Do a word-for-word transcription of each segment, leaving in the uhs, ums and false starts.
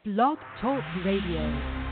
Blog Talk Radio.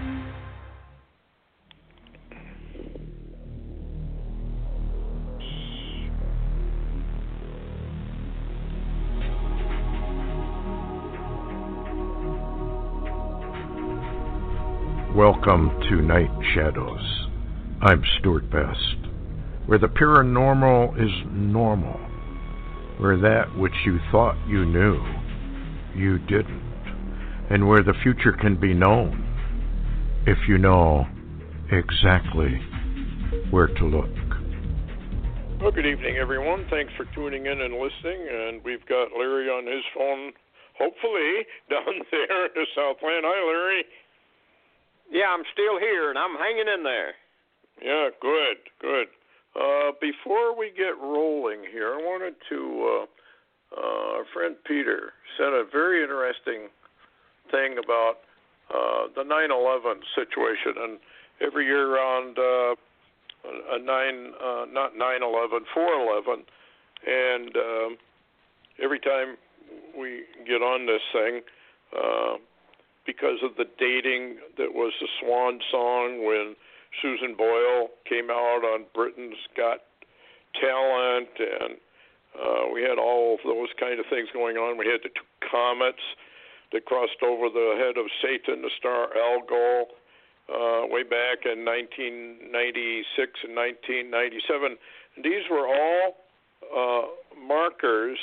Welcome to Night Shadows. I'm Stuart Best, where the paranormal is normal, where that which you thought you knew, you didn't, and where the future can be known if you know exactly where to look. Well, good evening, everyone. Thanks for tuning in and listening, and we've got Larry on his phone, hopefully, down there in the Southland. Hi, Larry. Yeah, I'm still here, and I'm hanging in there. Yeah, good, good. Uh, before we get rolling here, I wanted to, uh, uh, our friend Peter said a very interesting thing about uh, the nine eleven situation, and every year around uh, a nine, uh, not nine eleven, four eleven, and um, every time we get on this thing, uh, because of the dating that was the swan song when Susan Boyle came out on Britain's Got Talent, and uh, we had all of those kind of things going on. We had the two comets that crossed over the head of Satan, the star Algol, uh, way back in nineteen ninety-six and nineteen ninety-seven. And these were all uh, markers,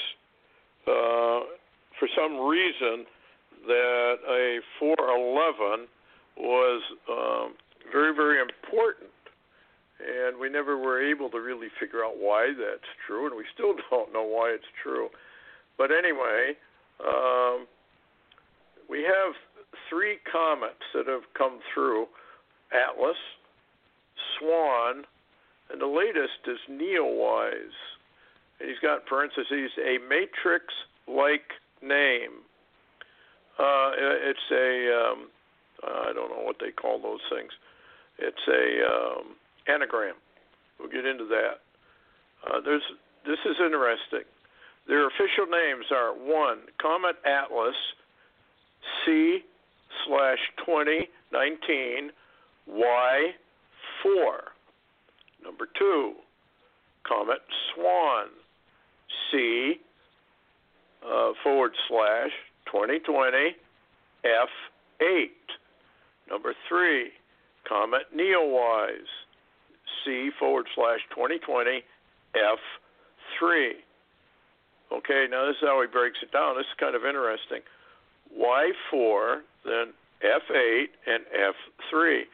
uh, for some reason, that a four eleven was um, very, very important, and we never were able to really figure out why that's true, and we still don't know why it's true. But anyway, um, we have three comets that have come through: Atlas, Swan, and the latest is Neowise. And he's got, parentheses, a matrix-like name. Uh, it's a, um, I don't know what they call those things. It's a um, anagram. We'll get into that. Uh, there's, this is interesting. Their official names are, one, Comet Atlas C slash twenty nineteen Y four. Number two, Comet Swan C uh, forward slash twenty twenty F eight. Number three, Comet Neowise C forward slash twenty twenty F three. Okay, now this is how he breaks it down. This is kind of interesting. Y four, then F eight, and F three.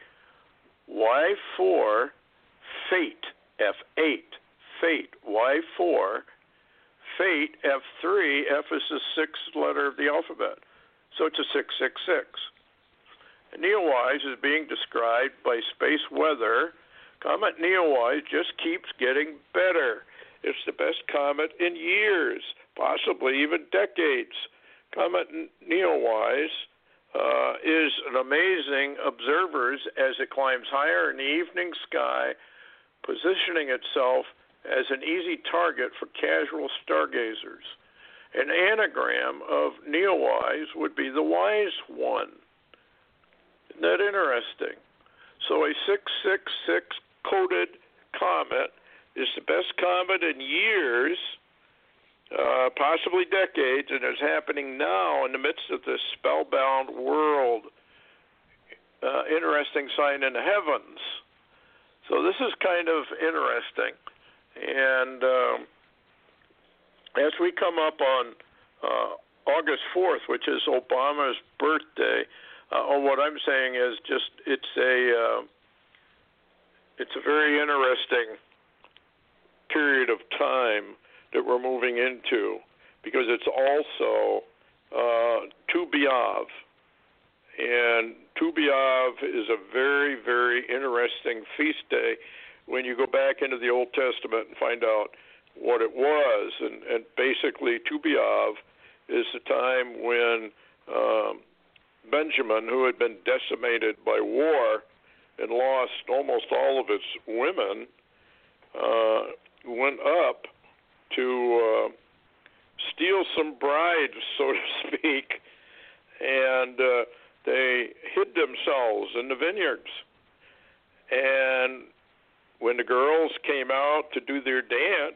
Y four, Fate, F eight, Fate, Y four, Fate, F three, F is the sixth letter of the alphabet, so it's a six six six. And Neowise is being described by Space Weather. Comet Neowise just keeps getting better. It's the best comet in years, possibly even decades. Comet Neowise uh, is an amazing observer as it climbs higher in the evening sky, positioning itself as an easy target for casual stargazers. An anagram of Neowise would be the wise one. Isn't that interesting? So a six six six coded comet is the best comet in years, uh, possibly decades, and is happening now in the midst of this spellbound world. Uh, interesting sign in the heavens. So this is kind of interesting. And um, as we come up on uh, August fourth, which is Obama's birthday, uh, what I'm saying is just it's a uh, it's a very interesting period of time that we're moving into, because it's also uh, Tu B'Av. And Tu B'Av is a very, very interesting feast day when you go back into the Old Testament and find out what it was. And, and basically, Tu B'Av is the time when um, Benjamin, who had been decimated by war and lost almost all of its women, uh, went up to uh, steal some brides, so to speak, and uh, they themselves in the vineyards. And when the girls came out to do their dance,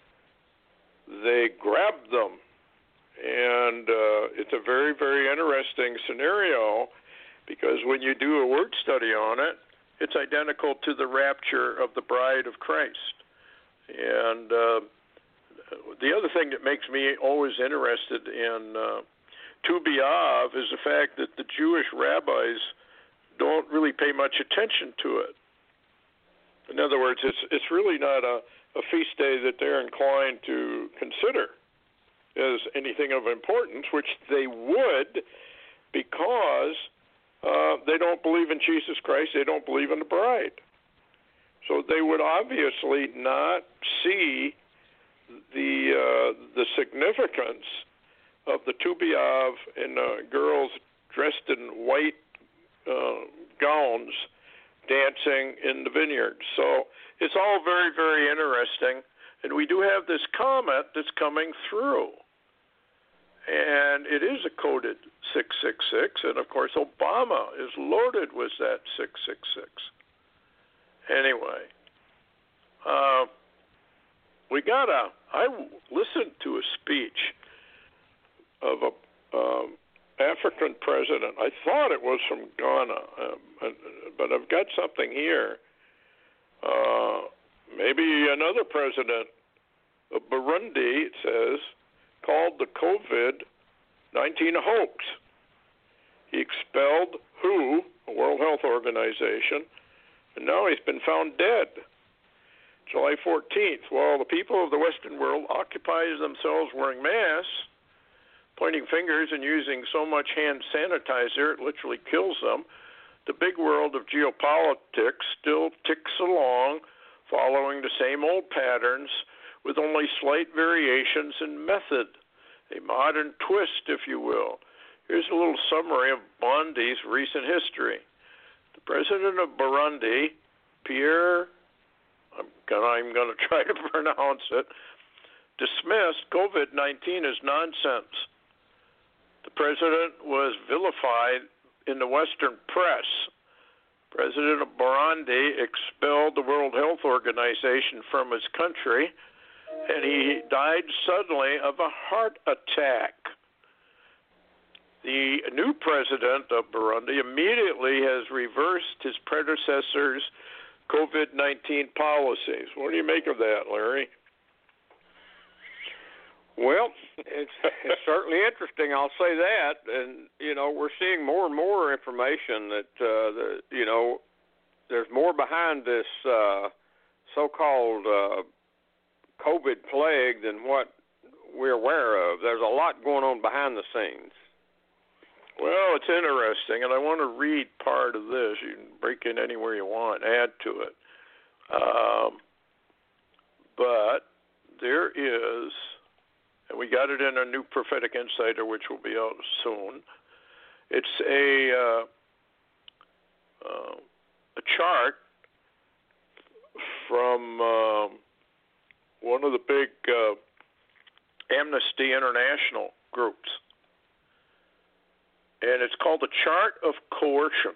they grabbed them. And uh, it's a very, very interesting scenario, because when you do a word study on it, it's identical to the rapture of the bride of Christ. And uh, the other thing that makes me always interested in uh, Tu B'Av is the fact that the Jewish rabbis don't really pay much attention to it. In other words, it's it's really not a, a feast day that they're inclined to consider as anything of importance, which they would, because uh, they don't believe in Jesus Christ, they don't believe in the bride. So they would obviously not see the uh, the significance of the Tu B'Av and uh, girls dressed in white uh, gowns dancing in the vineyard. So it's all very, very interesting. And we do have this comet that's coming through. And it is a coded six six six. And, of course, Obama is loaded with that six six six. Anyway, uh, we got a, I listened to a speech of a um, African president. I thought it was from Ghana, um, but I've got something here. Uh, maybe another president of Burundi, it says, called the COVID nineteen a hoax. He expelled W H O, the World Health Organization, and now he's been found dead. July fourteenth, while the people of the Western world occupy themselves wearing masks, pointing fingers and using so much hand sanitizer it literally kills them, the big world of geopolitics still ticks along, following the same old patterns with only slight variations in method, a modern twist, if you will. Here's a little summary of Burundi's recent history. The president of Burundi, Pierre, I'm gonna, I'm going to try to pronounce it, dismissed COVID nineteen as nonsense. The president was vilified in the Western press. President of Burundi expelled the World Health Organization from his country, and he died suddenly of a heart attack. The new president of Burundi immediately has reversed his predecessor's COVID nineteen policies. What do you make of that, Larry? Well, it's, it's certainly interesting, I'll say that. And, you know, we're seeing more and more information that, uh, the, you know, there's more behind this uh, so-called uh, COVID plague than what we're aware of. There's a lot going on behind the scenes. Well, it's interesting, and I want to read part of this. You can break in anywhere you want, add to it. Um, but there is... and we got it in a new Prophetic Insider, which will be out soon. It's a uh, uh, a chart from um, one of the big uh, Amnesty International groups, and it's called the Chart of Coercion.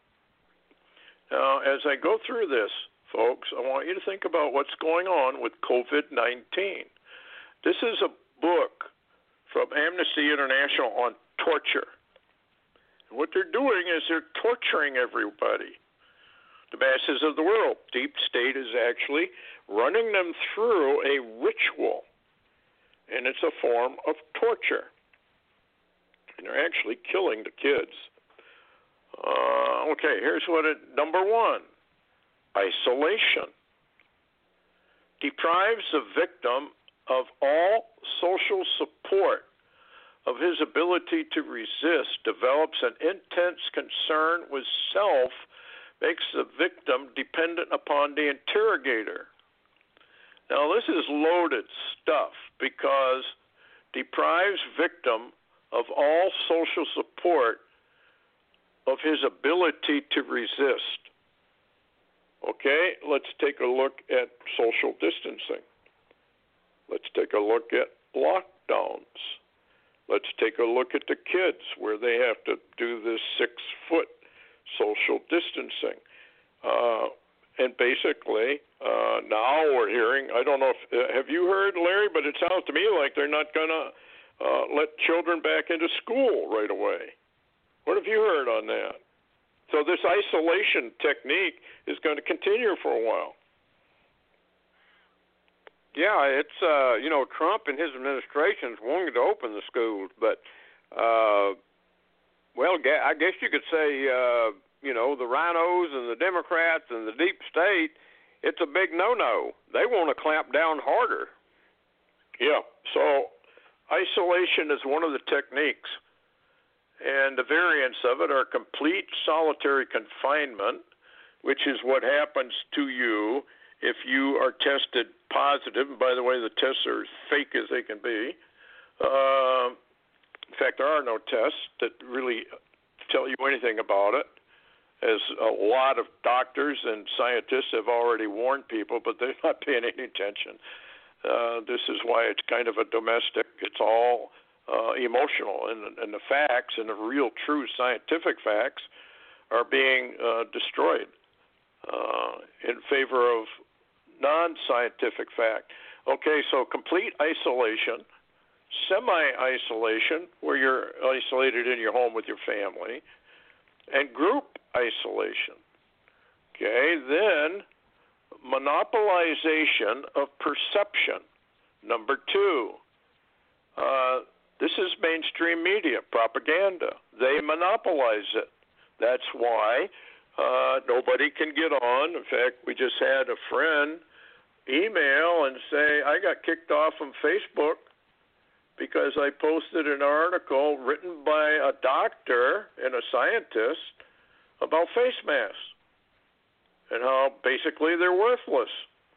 Now, as I go through this, folks, I want you to think about what's going on with COVID nineteen. This is a book from Amnesty International on torture. And what they're doing is they're torturing everybody. The masses of the world. Deep State is actually running them through a ritual, and it's a form of torture. And they're actually killing the kids. Uh, okay, here's what it, number one, isolation. Deprives the victim of all social support, of his ability to resist, develops an intense concern with self, makes the victim dependent upon the interrogator. Now, this is loaded stuff because deprives victim of all social support of his ability to resist. Okay, let's take a look at social distancing. Let's take a look at lockdowns. Let's take a look at the kids where they have to do this six-foot social distancing. Uh, and basically, uh, now we're hearing, I don't know if, uh, have you heard, Larry, but it sounds to me like they're not going to uh, let children back into school right away. What have you heard on that? So this isolation technique is going to continue for a while. Yeah, it's, uh, you know, Trump and his administration's wanting to open the schools, but, uh, well, I guess you could say, uh, you know, the rhinos and the Democrats and the deep state, it's a big no-no. They want to clamp down harder. Yeah, so isolation is one of the techniques, and the variants of it are complete solitary confinement, which is what happens to you if you are tested positive. And by the way, the tests are as fake as they can be. Uh, in fact, there are no tests that really tell you anything about it, as a lot of doctors and scientists have already warned people, but they're not paying any attention. Uh, this is why it's kind of a domestic. It's all uh, emotional, and, and the facts and the real, true scientific facts are being uh, destroyed uh, in favor of non-scientific fact. Okay, so complete isolation, semi-isolation, where you're isolated in your home with your family, and group isolation. Okay, then monopolization of perception. Number two, uh, this is mainstream media, propaganda. They monopolize it. That's why uh, nobody can get on. In fact, we just had a friend email and say, I got kicked off from Facebook because I posted an article written by a doctor and a scientist about face masks and how basically they're worthless.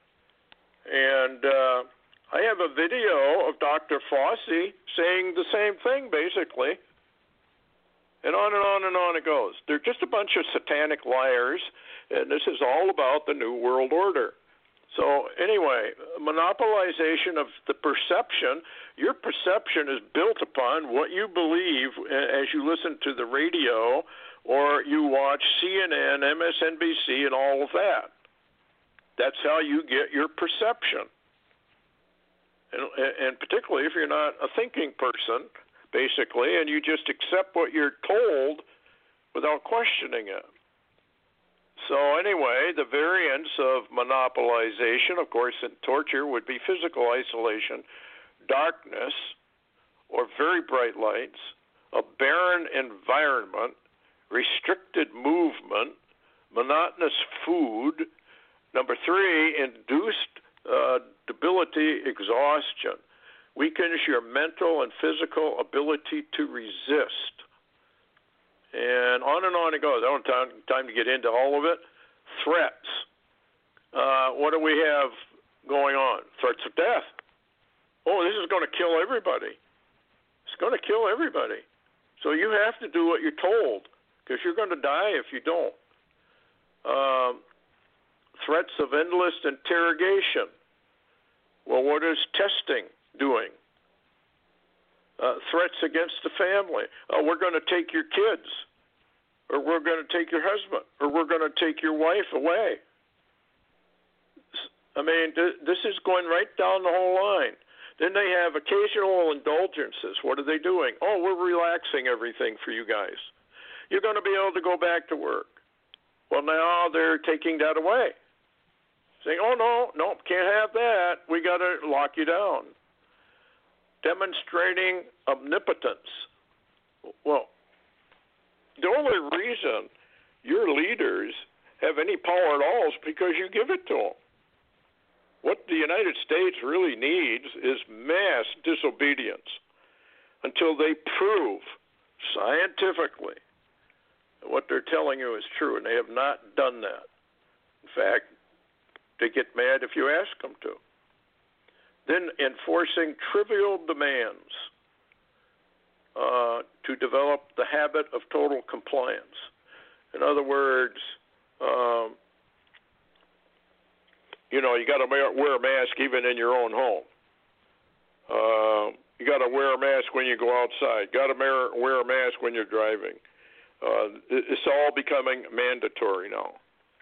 And uh, I have a video of Doctor Fauci saying the same thing, basically. And on and on and on it goes. They're just a bunch of satanic liars, and this is all about the New World Order. So anyway, monopolization of the perception. Your perception is built upon what you believe as you listen to the radio or you watch C N N, M S N B C, and all of that. That's how you get your perception. And, and particularly if you're not a thinking person, basically, and you just accept what you're told without questioning it. So anyway, the variants of monopolization, of course, in torture would be physical isolation, darkness, or very bright lights, a barren environment, restricted movement, monotonous food. Number three, induced uh, debility, exhaustion, weakens your mental and physical ability to resist. And on and on it goes. I don't have time, time to get into all of it. Threats. Uh, what do we have going on? Threats of death. Oh, this is going to kill everybody. It's going to kill everybody. So you have to do what you're told, because you're going to die if you don't. Um, threats of endless interrogation. Well, what is testing doing? Uh, threats against the family. Oh, we're going to take your kids, or we're going to take your husband, or we're going to take your wife away. I mean, th- this is going right down the whole line. Then they have occasional indulgences. What are they doing? Oh, we're relaxing everything for you guys. You're going to be able to go back to work. Well, now they're taking that away. Saying, oh, no, no, can't have that. We got to lock you down. Demonstrating omnipotence. Well, the only reason your leaders have any power at all is because you give it to them. What the United States really needs is mass disobedience until they prove scientifically that what they're telling you is true, and they have not done that. In fact, they get mad if you ask them to. Then enforcing trivial demands uh, to develop the habit of total compliance. In other words, um, you know, you got to wear a mask even in your own home. Uh, you got to wear a mask when you go outside. Got to wear a mask when you're driving. Uh, it's all becoming mandatory now.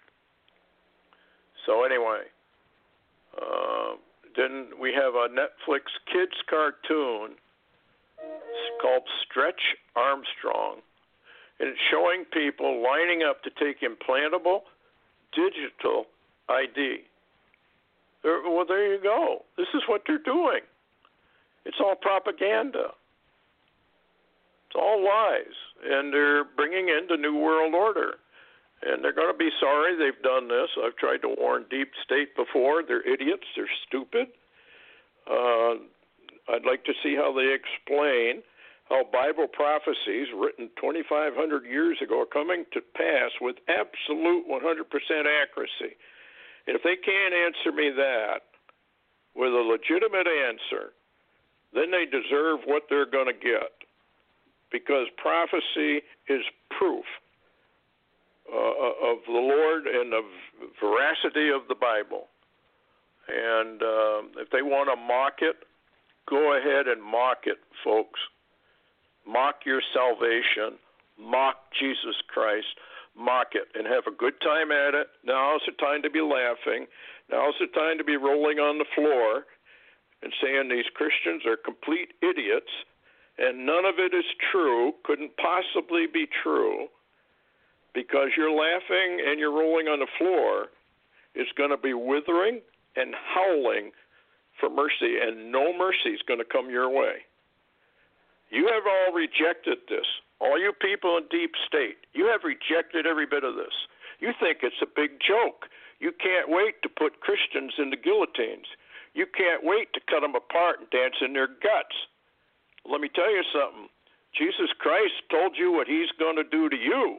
So anyway, uh, then we have a Netflix kids cartoon. It's called Stretch Armstrong, and it's showing people lining up to take implantable digital I D. They're, well, there you go. This is what they're doing. It's all propaganda. It's all lies, and they're bringing in the New World Order. And they're going to be sorry they've done this. I've tried to warn Deep State before. They're idiots. They're stupid. Uh, I'd like to see how they explain how Bible prophecies written twenty-five hundred years ago are coming to pass with absolute one hundred percent accuracy. And if they can't answer me that with a legitimate answer, then they deserve what they're going to get, because prophecy is proof uh, of the Lord and the veracity of the Bible. And uh, if they want to mock it, go ahead and mock it, folks. Mock your salvation. Mock Jesus Christ. Mock it and have a good time at it. Now's the time to be laughing. Now's the time to be rolling on the floor and saying these Christians are complete idiots and none of it is true, couldn't possibly be true, because you're laughing and you're rolling on the floor is going to be withering and howling for mercy, and no mercy is going to come your way. You have all rejected this. All you people in Deep State, you have rejected every bit of this. You think it's a big joke. You can't wait to put Christians in the guillotines. You can't wait to cut them apart and dance in their guts. Let me tell you something. Jesus Christ told you what he's going to do to you.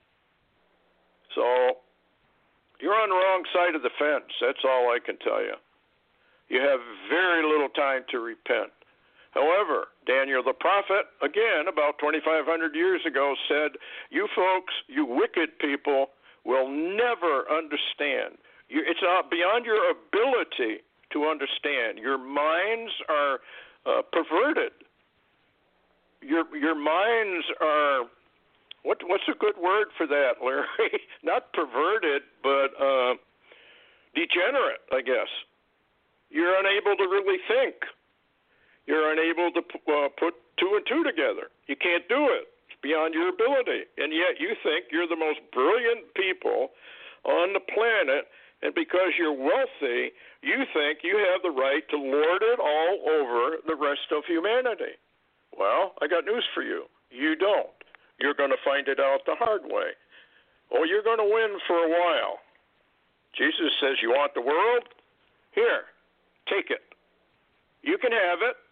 So you're on the wrong side of the fence. That's all I can tell you. You have very little time to repent. However, Daniel the prophet, again, about twenty-five hundred years ago, said, you folks, you wicked people, will never understand. You, it's not beyond your ability to understand. Your minds are uh, perverted. Your your minds are, what what's a good word for that, Larry? Not perverted, but uh, degenerate, I guess. You're unable to really think. You're unable to uh, put two and two together. You can't do it. It's beyond your ability. And yet you think you're the most brilliant people on the planet, and because you're wealthy, you think you have the right to lord it all over the rest of humanity. Well, I got news for you. You don't. You're going to find it out the hard way. Oh, you're going to win for a while. Jesus says, you want the world? Here, take it. You can have it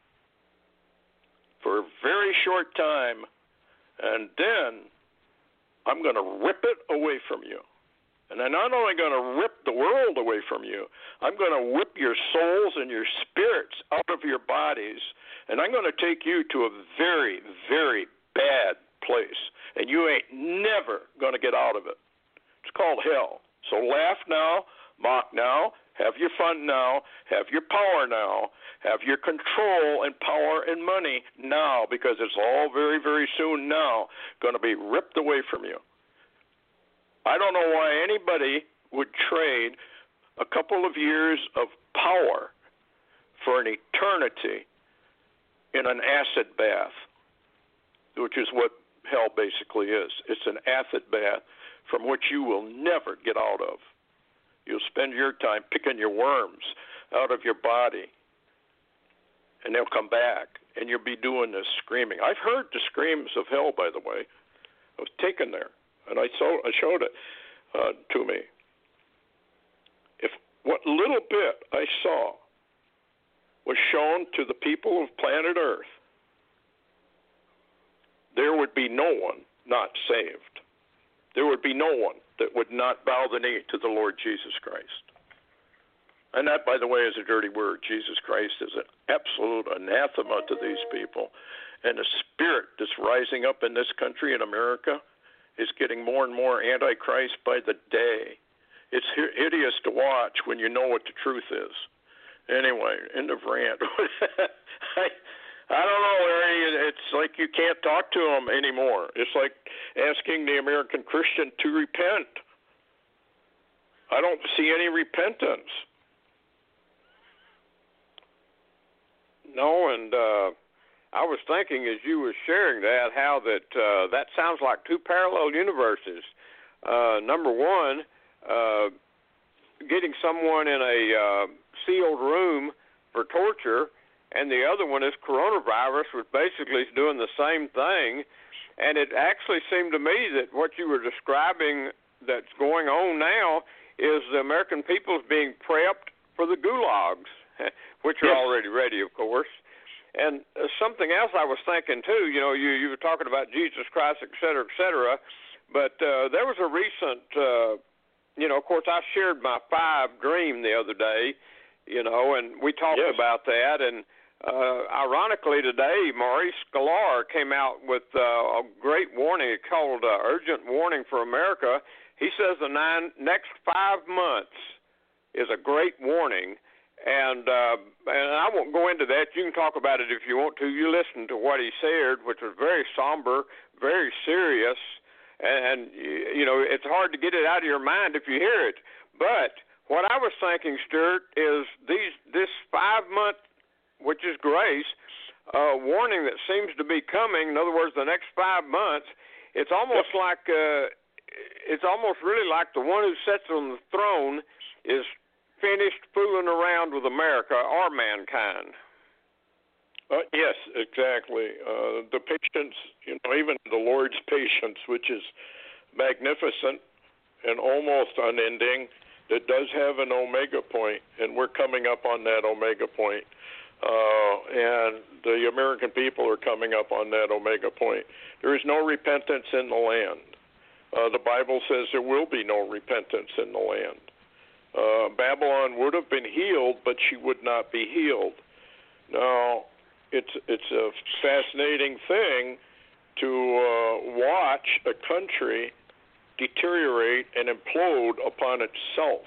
for a very short time, and then I'm going to rip it away from you. And I'm not only going to rip the world away from you, I'm going to whip your souls and your spirits out of your bodies, and I'm going to take you to a very, very bad place, and you ain't never going to get out of it. It's called hell. So laugh now, mock now, have your fun now, have your power now, have your control and power and money now, because it's all very, very soon now going to be ripped away from you. I don't know why anybody would trade a couple of years of power for an eternity in an acid bath, which is what hell basically is. It's an acid bath from which you will never get out of. You'll spend your time picking your worms out of your body, and they'll come back, and you'll be doing this screaming. I've heard the screams of hell, by the way. I was taken there, and I, saw, I showed it uh, to me. If what little bit I saw was shown to the people of planet Earth, there would be no one not saved. There would be no one that would not bow the knee to the Lord Jesus Christ. And that, by the way, is a dirty word. Jesus Christ is an absolute anathema to these people. And the spirit that's rising up in this country, in America, is getting more and more antichrist by the day. It's hideous to watch when you know what the truth is. Anyway, end of rant. I, I don't know, Larry. It's like you can't talk to them anymore. It's like asking the American Christian to repent. I don't see any repentance. No, and uh, I was thinking as you were sharing that, how that uh, that sounds like two parallel universes. Uh, number one, uh, getting someone in a uh, sealed room for torture, and the other one is coronavirus, which basically is doing the same thing. And it actually seemed to me that what you were describing that's going on now is the American people being prepped for the gulags, which are yes. already ready, of course. And uh, something else I was thinking, too, you know, you, you were talking about Jesus Christ, et cetera, et cetera, but uh, there was a recent, uh, you know, of course, I shared my five dream the other day, you know, and we talked yes. about that, and uh, ironically today, Maurice Sklar came out with uh, a great warning called uh, Urgent Warning for America. He says the nine, next five months is a great warning. And uh, and I won't go into that. You can talk about it if you want to. You listen to what he said, which was very somber, very serious, and, you know, it's hard to get it out of your mind if you hear it. But what I was thinking, Stuart, is these this five-month, which is grace, uh, warning that seems to be coming, in other words, the next five months, it's almost yep. like, uh, it's almost really like the one who sits on the throne is finished fooling around with America or mankind. Uh, yes, exactly. Uh, the patience, you know, even the Lord's patience, which is magnificent and almost unending, that does have an omega point, and we're coming up on that omega point. Uh, and the American people are coming up on that omega point. There is no repentance in the land. Uh, the Bible says there will be no repentance in the land. Uh, Babylon would have been healed, but she would not be healed. Now, it's it's a fascinating thing to uh, watch a country deteriorate and implode upon itself.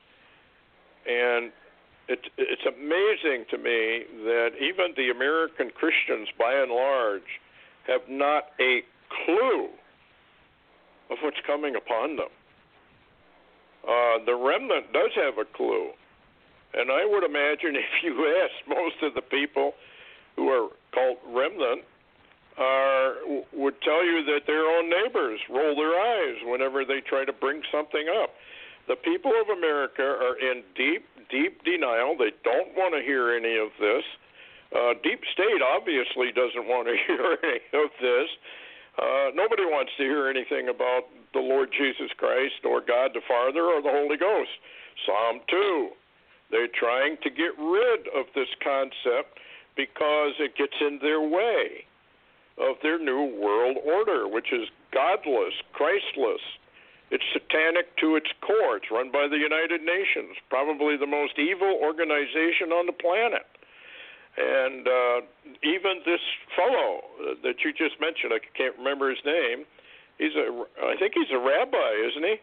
And it, it's amazing to me that even the American Christians, by and large, have not a clue of what's coming upon them. Uh, the remnant does have a clue. And I would imagine if you asked most of the people who are called remnant, are, would tell you that their own neighbors roll their eyes whenever they try to bring something up. The people of America are in deep, deep denial. They don't want to hear any of this. Uh, Deep State obviously doesn't want to hear any of this. Uh, nobody wants to hear anything about the Lord Jesus Christ or God the Father or the Holy Ghost. Psalm two. They're trying to get rid of this concept because it gets in their way of their new world order, which is godless, Christless. It's satanic to its core. It's run by the United Nations, probably the most evil organization on the planet. And uh, even this fellow that you just mentioned, I can't remember his name. He's a, I think he's a rabbi, isn't he?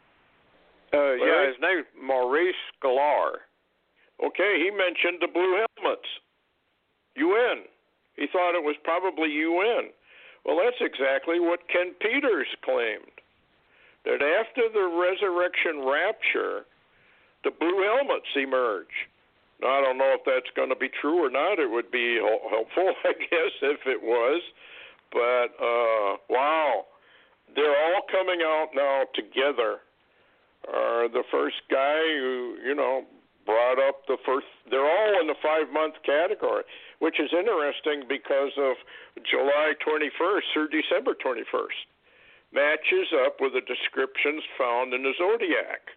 Uh, yeah, his name is Maurice Sklar. Okay, he mentioned the blue helmets, U N. He thought it was probably U N. Well, that's exactly what Ken Peters claimed, that after the resurrection rapture, the blue helmets emerge. Now, I don't know if that's going to be true or not. It would be helpful, I guess, if it was. But, uh, wow, they're all coming out now together. Uh, the first guy who, you know, brought up the first, they're all in the five-month category, which is interesting because of July twenty-first through December twenty-first. Matches up with the descriptions found in the Zodiac.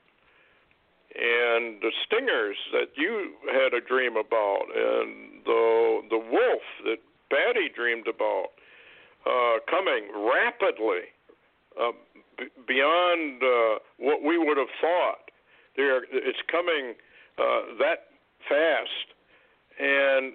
And the stingers that you had a dream about, and the the wolf that Batty dreamed about, uh, coming rapidly, uh, b- beyond uh, what we would have thought. There, it's coming uh, that fast, and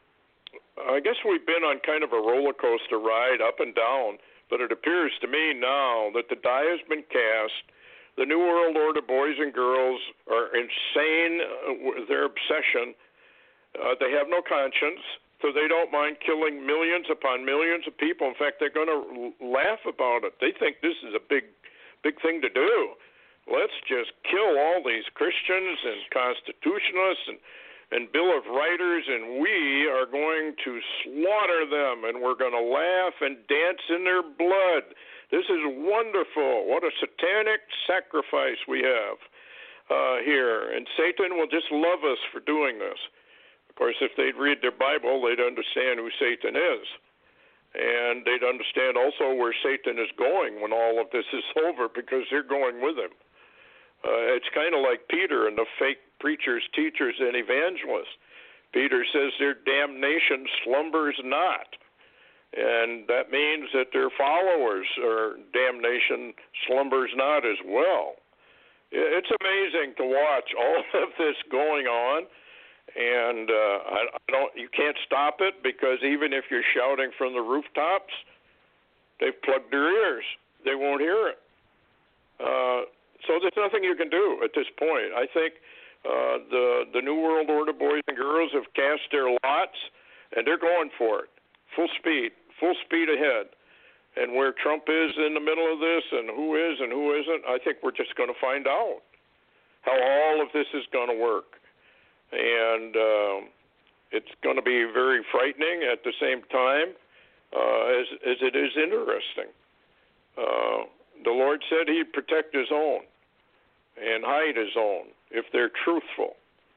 I guess we've been on kind of a roller coaster ride up and down, but it appears to me now that the die has been cast. The New World Order boys and girls are insane with their obsession. Uh, they have no conscience. so they don't mind killing millions upon millions of people. In fact, they're going to laugh about it. They think this is a big, big thing to do. Let's just kill all these Christians and constitutionalists and, and Bill of Writers, and we are going to slaughter them, and we're going to laugh and dance in their blood. This is wonderful. What a satanic sacrifice we have uh, here. And Satan will just love us for doing this. Of course, if they'd read their Bible, they'd understand who Satan is. And they'd understand also where Satan is going when all of this is over, because they're going with him. Uh, it's kind of like Peter and the fake preachers, teachers, and evangelists. Peter says their damnation slumbers not. And that means that their followers' or damnation slumbers not as well. It's amazing to watch all of this going on. And uh, I, I don't. You can't stop it, because even if you're shouting from the rooftops, they've plugged their ears. They won't hear it. Uh, so there's nothing you can do at this point. I think uh, the the New World Order boys and girls have cast their lots, and they're going for it, full speed, full speed ahead. And where Trump is in the middle of this, and who is and who isn't, I think we're just going to find out how all of this is going to work. And uh, it's going to be very frightening at the same time uh, as, as it is interesting. Uh, the Lord said he'd protect his own and hide his own if they're truthful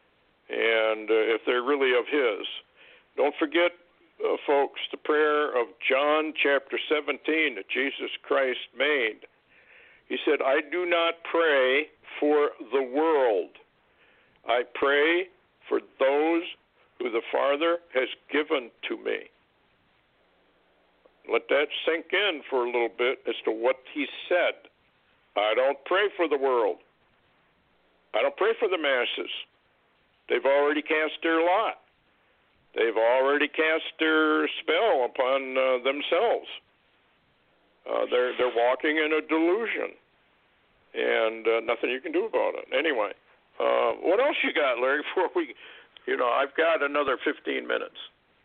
and uh, if they're really of his. Don't forget, uh, folks, the prayer of John chapter seventeen that Jesus Christ made. He said, I do not pray for the world. I pray for those who the Father has given to me. Let that sink in for a little bit as to what he said. I don't pray for the world. I don't pray for the masses. They've already cast their lot. They've already cast their spell upon uh, themselves. Uh, they're they're walking in a delusion, and uh, nothing you can do about it. Anyway, uh, what else you got, Larry? Before we, you know, I've got another fifteen minutes.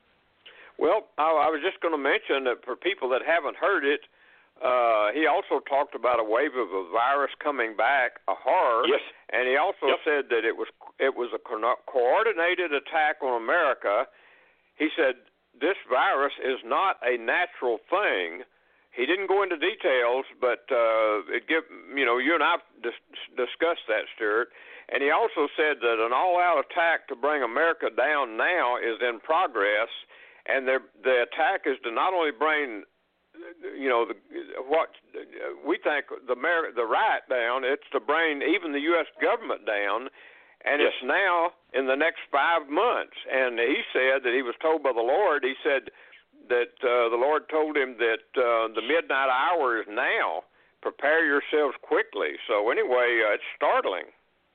Well, I, I was just going to mention that for people that haven't heard it, uh, he also talked about a wave of a virus coming back, a horror. Yes. And he also yep. said that it was it was a co- coordinated attack on America. He said this virus is not a natural thing. He didn't go into details, but uh, it give you know you and I dis- discussed that, Stuart. And he also said that an all-out attack to bring America down now is in progress, and the attack is to not only bring you know, the, what we think the the right down, it's to bring even the U S government down, and yes. it's now in the next five months. And he said that he was told by the Lord, he said that uh, the Lord told him that uh, the midnight hour is now. Prepare yourselves quickly. So anyway, uh, it's startling.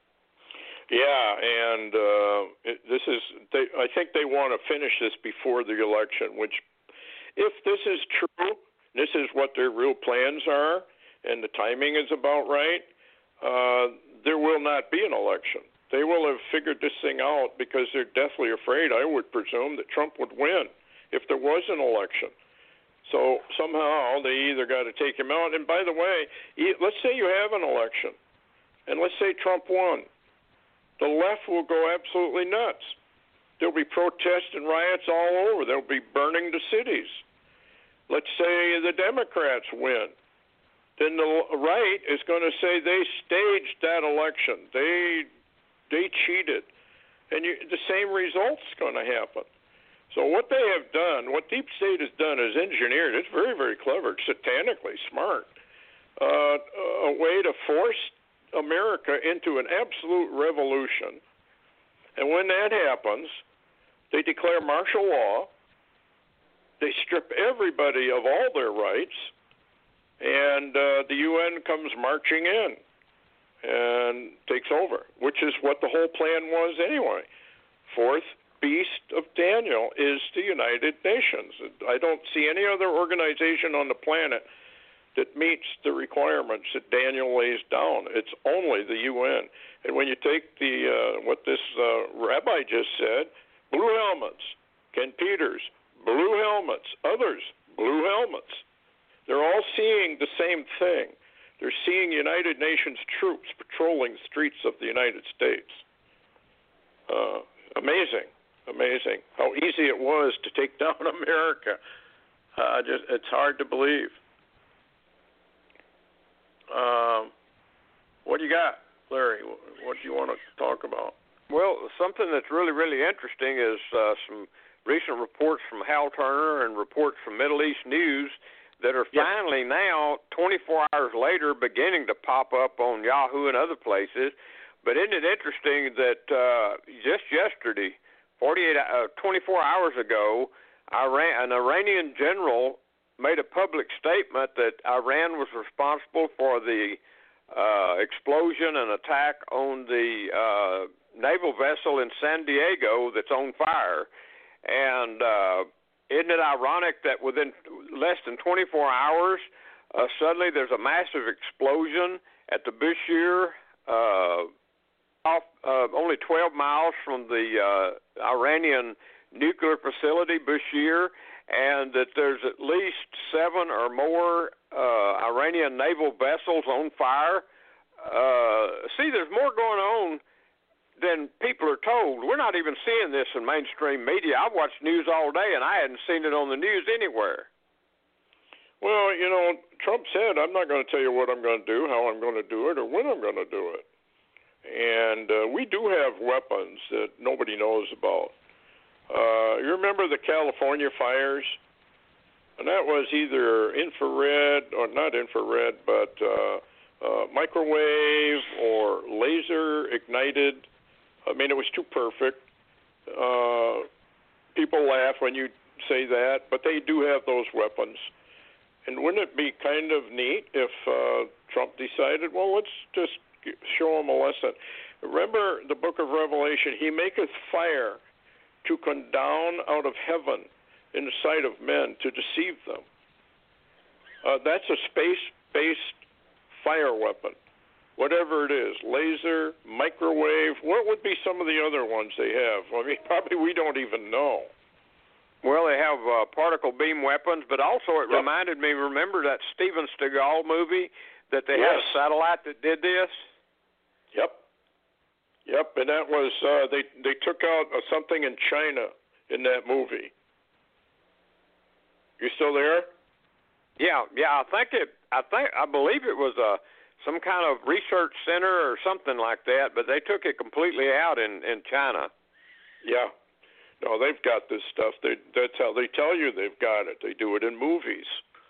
Yeah, and uh, it, this is, they, I think they want to finish this before the election, which, if this is true, this is what their real plans are, and the timing is about right, uh, there will not be an election. They will have figured this thing out because they're deathly afraid, I would presume, that Trump would win if there was an election. So somehow they either got to take him out. And by the way, let's say you have an election, and let's say Trump won. The left will go absolutely nuts. There'll be protests and riots all over. They'll be burning the cities. Let's say the Democrats win. Then the right is going to say they staged that election. They they cheated. And you, the same result's going to happen. So what they have done, what Deep State has done is engineered. It's very, very clever, satanically smart, uh, a way to force America into an absolute revolution. And when that happens, they declare martial law. They strip everybody of all their rights, and uh, the U N comes marching in and takes over, which is what the whole plan was anyway. Fourth beast of Daniel is the United Nations. I don't see any other organization on the planet that meets the requirements that Daniel lays down. It's only the U N. And when you take the uh, what this uh, rabbi just said, blue helmets, Ken Peters, blue helmets, others, blue helmets. They're all seeing the same thing. They're seeing United Nations troops patrolling the streets of the United States. Uh, amazing, amazing how easy it was to take down America. Uh, just it's hard to believe. Um, what do you got, Larry? What do you want to talk about? Well, something that's really, really interesting is uh, some recent reports from Hal Turner and reports from Middle East News that are Yep. finally now, twenty-four hours later, beginning to pop up on Yahoo and other places. But isn't it interesting that uh, just yesterday, forty-eight, uh, twenty-four hours ago, Iran, an Iranian general made a public statement that Iran was responsible for the uh, explosion and attack on the uh, naval vessel in San Diego that's on fire. And uh, isn't it ironic that within less than twenty-four hours, uh, suddenly there's a massive explosion at the Bushehr, uh, off uh, only twelve miles from the uh, Iranian nuclear facility, Bushehr, and that there's at least seven or more uh, Iranian naval vessels on fire. Uh, see, there's more going on than people are told. We're not even seeing this in mainstream media. I've watched news all day, and I hadn't seen it on the news anywhere. Well, you know, Trump said, I'm not going to tell you what I'm going to do, how I'm going to do it, or when I'm going to do it. And uh, we do have weapons that nobody knows about. Uh, you remember the California fires? And that was either infrared, or not infrared, but uh, uh, microwave or laser ignited. I mean, it was too perfect. Uh, people laugh when you say that, but they do have those weapons. And wouldn't it be kind of neat if uh, Trump decided, well, let's just show them a lesson. Remember the book of Revelation, he maketh fire to come down out of heaven in the sight of men to deceive them. Uh, that's a space-based fire weapon. Whatever it is, laser, microwave, what would be some of the other ones they have? I mean, probably we don't even know. Well, they have uh, particle beam weapons, but also it Yep. reminded me, remember that Steven Seagal movie that they had Yes. a satellite that did this? Yep. Yep, and that was, uh, they, they took out uh, something in China in that movie. You still there? Yeah, yeah, I think it, I think, I believe it was a, some kind of research center or something like that, but they took it completely out in, in China. Yeah. No, they've got this stuff. They, that's how they tell you they've got it. They do it in movies.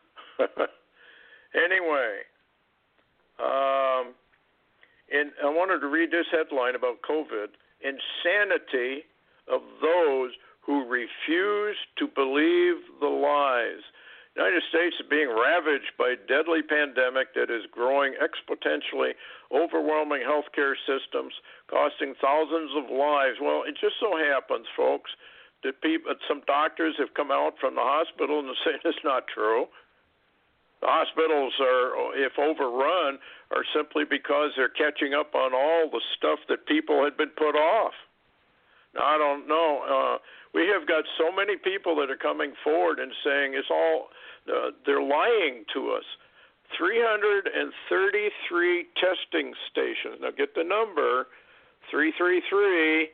Anyway, um, and I wanted to read this headline about COVID. Insanity of those who refuse to believe the lies. The United States is being ravaged by a deadly pandemic that is growing exponentially, overwhelming healthcare systems, costing thousands of lives. Well, it just so happens, folks, that people, some doctors have come out from the hospital and say it's not true. The hospitals are, if overrun, are simply because they're catching up on all the stuff that people had been put off. Now, I don't know. Uh, we have got so many people that are coming forward and saying it's all, uh, they're lying to us. three hundred thirty-three testing stations. Now, get the number, three three three,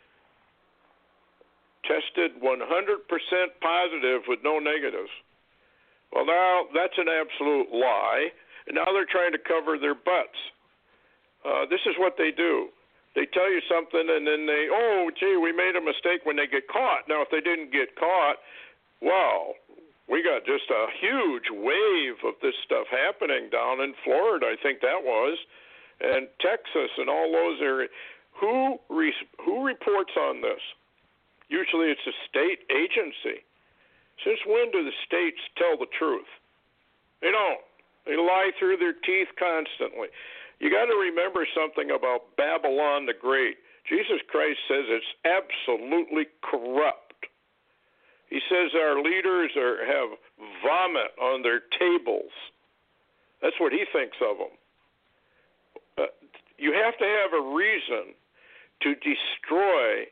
tested one hundred percent positive with no negatives. Well, now, that's an absolute lie, and now they're trying to cover their butts. Uh, this is what they do. They tell you something, and then they, oh, gee, we made a mistake when they get caught. Now, if they didn't get caught, wow, we got just a huge wave of this stuff happening down in Florida, I think that was, and Texas and all those areas. Who, re- who reports on this? Usually it's a state agency. Since when do the states tell the truth? They don't. They lie through their teeth constantly. You got to remember something about Babylon the Great. Jesus Christ says it's absolutely corrupt. He says our leaders are, have vomit on their tables. That's what he thinks of them. Uh, you have to have a reason to destroy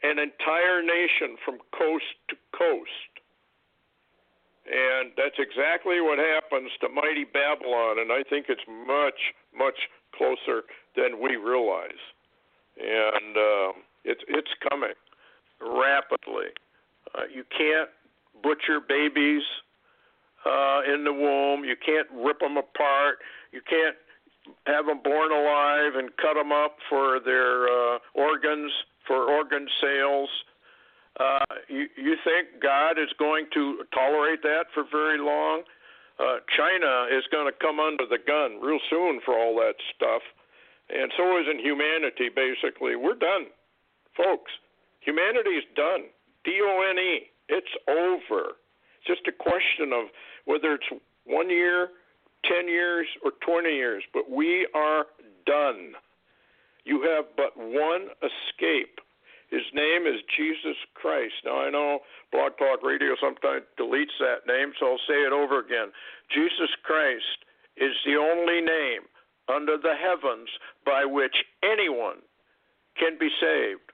an entire nation from coast to coast. And that's exactly what happens to mighty Babylon, and I think it's much, much closer than we realize. And uh, it's it's coming rapidly. Uh, you can't butcher babies uh, in the womb. You can't rip them apart. You can't have them born alive and cut them up for their uh, organs, for organ sales. Uh, you, you think God is going to tolerate that for very long? Uh, China is going to come under the gun real soon for all that stuff, and so isn't humanity, basically. We're done, folks. Humanity is done. D O N E. It's over. It's just a question of whether it's one year, ten years, or twenty years, but we are done. You have but one escape. His name is Jesus Christ. Now, I know Blog Talk Radio sometimes deletes that name, so I'll say it over again. Jesus Christ is the only name under the heavens by which anyone can be saved.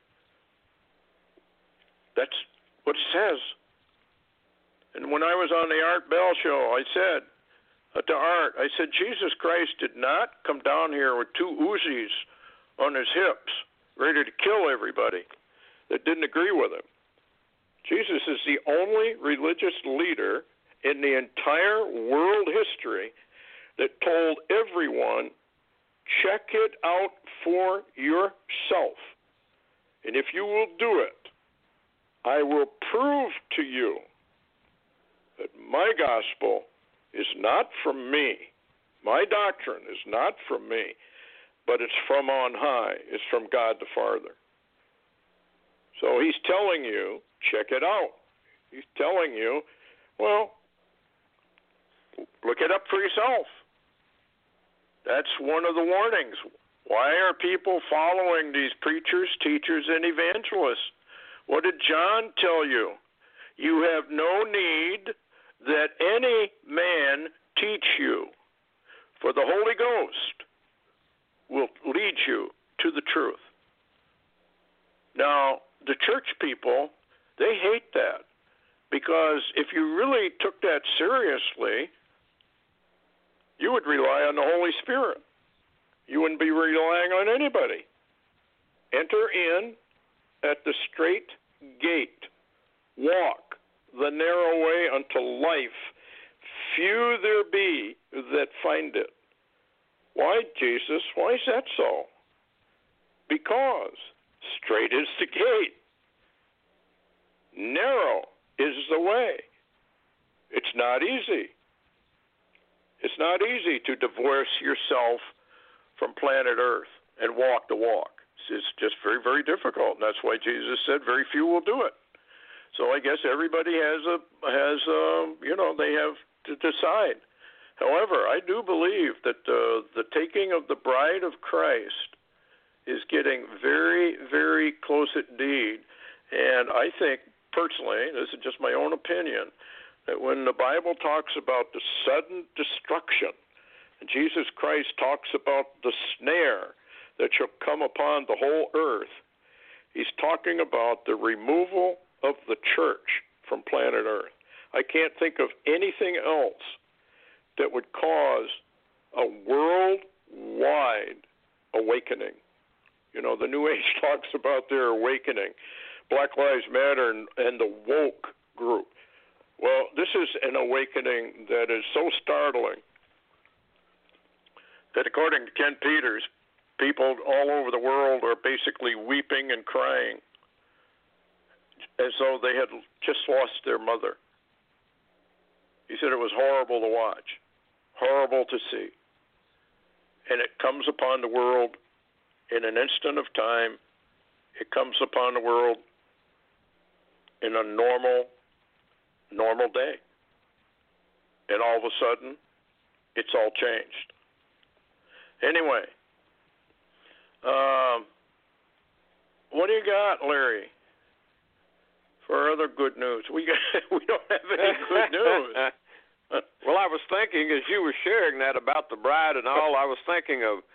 That's what it says. And when I was on the Art Bell show, I said uh, to Art, I said, Jesus Christ did not come down here with two Uzis on his hips, ready to kill everybody that didn't agree with him. Jesus is the only religious leader in the entire world history that told everyone, check it out for yourself. And if you will do it, I will prove to you that my gospel is not from me. My doctrine is not from me, but it's from on high. It's from God the Father. So he's telling you, check it out. He's telling you, well, look it up for yourself. That's one of the warnings. Why are people following these preachers, teachers, and evangelists? What did John tell you? You have no need that any man teach you, for the Holy Ghost will lead you to the truth. Now, the church people, they hate that, because if you really took that seriously, you would rely on the Holy Spirit. You wouldn't be relying on anybody. Enter in at the straight gate. Walk the narrow way unto life. Few there be that find it. Why, Jesus? Why is that so? Because straight is the gate. Narrow is the way. It's not easy. It's not easy to divorce yourself from planet Earth and walk the walk. It's just very, very difficult, and that's why Jesus said very few will do it. So I guess everybody has a has a, you know, they have to decide. However, I do believe that uh, the taking of the bride of Christ is getting very, very close indeed. And I think, personally, this is just my own opinion, that when the Bible talks about the sudden destruction, and Jesus Christ talks about the snare that shall come upon the whole earth, he's talking about the removal of the church from planet Earth. I can't think of anything else that would cause a worldwide awakening. You know, the New Age talks about their awakening, Black Lives Matter and, and the woke group. Well, this is an awakening that is so startling that, according to Ken Peters, people all over the world are basically weeping and crying as though they had just lost their mother. He said it was horrible to watch, horrible to see. And it comes upon the world in an instant of time. It comes upon the world in a normal, normal day. And all of a sudden, it's all changed. Anyway, um, what do you got, Larry, for other good news? We got, we don't have any good news. Well, I was thinking, as you were sharing that about the bride and all, I was thinking of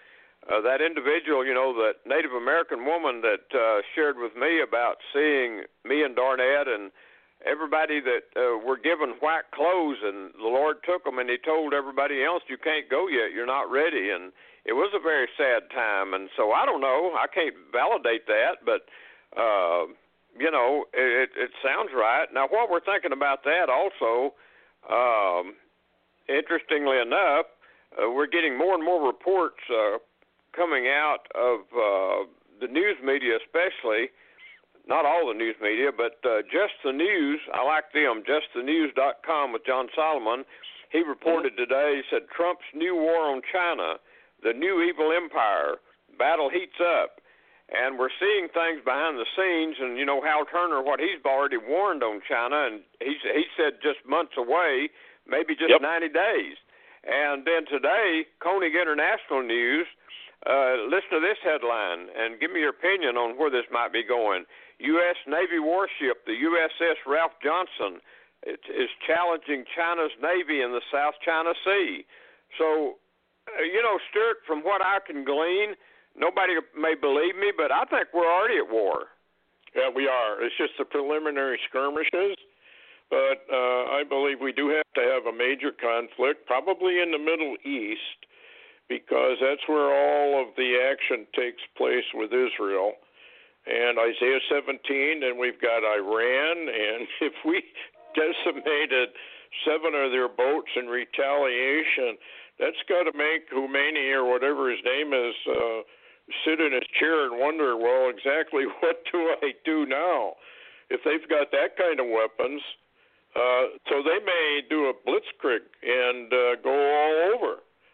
uh, that individual, you know, that Native American woman that uh, shared with me about seeing me and Darnett and everybody that uh, were given white clothes, and the Lord took them, and he told everybody else, you can't go yet, you're not ready. And it was a very sad time. And so I don't know, I can't validate that, but, uh, you know, it, it sounds right. Now, what we're thinking about that also, um, interestingly enough, uh, we're getting more and more reports uh, coming out of uh, the news media especially, not all the news media, but uh, Just the News. I like them, just the news dot com with John Solomon. He reported mm-hmm. today, he said, Trump's new war on China, the new evil empire, battle heats up. And we're seeing things behind the scenes, and, you know, Hal Turner, what he's already warned on China, and he's, he said just months away, maybe just yep. ninety days. And then today, Koenig International News, uh, listen to this headline, and give me your opinion on where this might be going. U S Navy warship, the U S S Ralph Johnson, it, is challenging China's Navy in the South China Sea. So, uh, you know, Stuart, from what I can glean, nobody may believe me, but I think we're already at war. Yeah, we are. It's just the preliminary skirmishes. But uh, I believe we do have to have a major conflict, probably in the Middle East, because that's where all of the action takes place with Israel. And Isaiah seventeen, and we've got Iran, and if we decimated seven of their boats in retaliation, that's got to make Khomeini, or whatever his name is, uh, sit in his chair and wonder, well, exactly what do I do now? If they've got that kind of weapons, uh, so they may do a blitzkrieg and uh, go all over.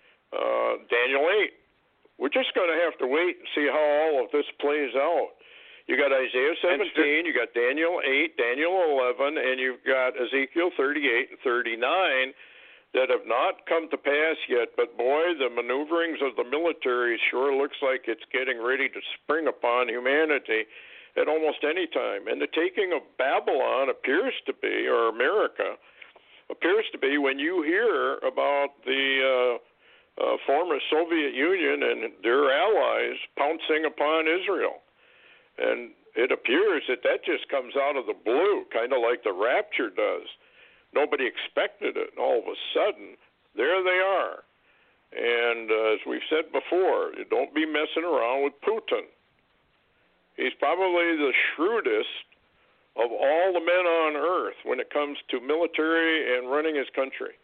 Uh, Daniel eight. We're just going to have to wait and see how all of this plays out. You got Isaiah seventeen, you got Daniel eight, Daniel eleven, and you've got Ezekiel thirty-eight and thirty-nine that have not come to pass yet. But, boy, the maneuverings of the military sure looks like it's getting ready to spring upon humanity at almost any time. And the taking of Babylon appears to be, or America, appears to be when you hear about the uh, uh, former Soviet Union and their allies pouncing upon Israel. And it appears that that just comes out of the blue, kind of like the rapture does. Nobody expected it, and all of a sudden, there they are. And uh, as we've said before, don't be messing around with Putin. He's probably the shrewdest of all the men on earth when it comes to military and running his country.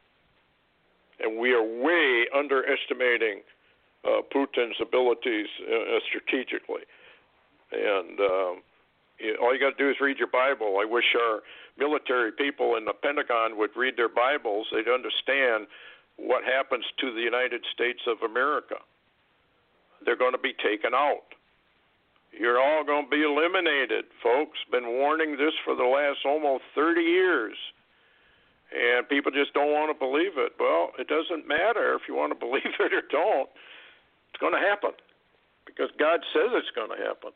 And we are way underestimating uh, Putin's abilities uh, strategically. And um, you, all you got to do is read your Bible. I wish our military people in the Pentagon would read their Bibles. They'd understand what happens to the United States of America. They're going to be taken out. You're all going to be eliminated, folks. Been warning this for the last almost thirty years. And people just don't want to believe it. Well, it doesn't matter if you want to believe it or don't. It's going to happen because God says it's going to happen.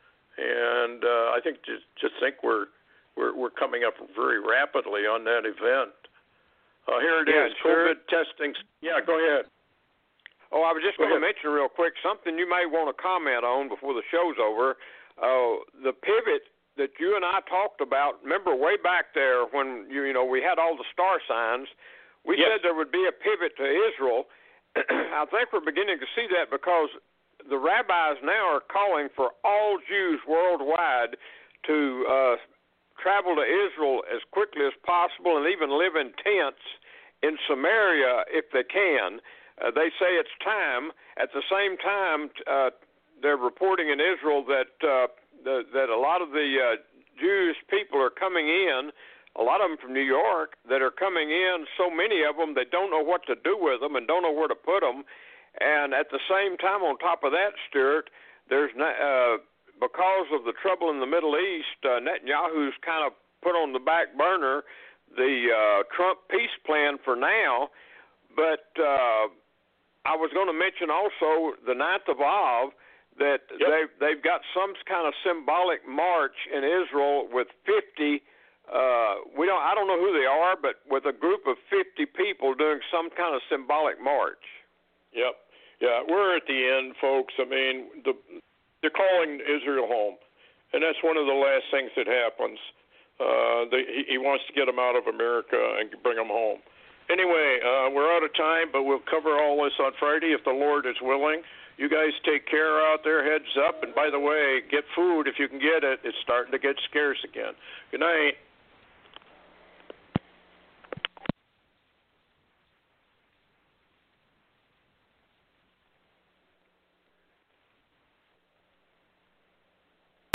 And uh, I think just just think we're we're we're coming up very rapidly on that event. Uh, here it yeah, is, sure. COVID testing. Yeah, go ahead. Oh, I was just going to mention real quick something you may want to comment on before the show's over. Uh, the pivot that you and I talked about. Remember way back there when you you know we had all the star signs. We yes. said there would be a pivot to Israel. I think we're beginning to see that because the rabbis now are calling for all Jews worldwide to uh, travel to Israel as quickly as possible and even live in tents in Samaria if they can. Uh, they say it's time. At the same time, uh, they're reporting in Israel that uh, the, that a lot of the uh, Jewish people are coming in, a lot of them from New York, that are coming in, so many of them, they don't know what to do with them and don't know where to put them. And at the same time, on top of that, Stuart, there's uh, because of the trouble in the Middle East, uh, Netanyahu's kind of put on the back burner the uh, Trump peace plan for now. But uh, I was going to mention also the ninth of Av, that yep. they've, they've got some kind of symbolic march in Israel with fifty. Uh, we don't. I don't know who they are, but with a group of fifty people doing some kind of symbolic march. Yep. Yeah, we're at the end, folks. I mean, the, they're calling Israel home, and that's one of the last things that happens. Uh, they, he, he wants to get them out of America and bring them home. Anyway, uh, we're out of time, but we'll cover all this on Friday if the Lord is willing. You guys take care out there, heads up. And by the way, get food if you can get it. It's starting to get scarce again. Good night.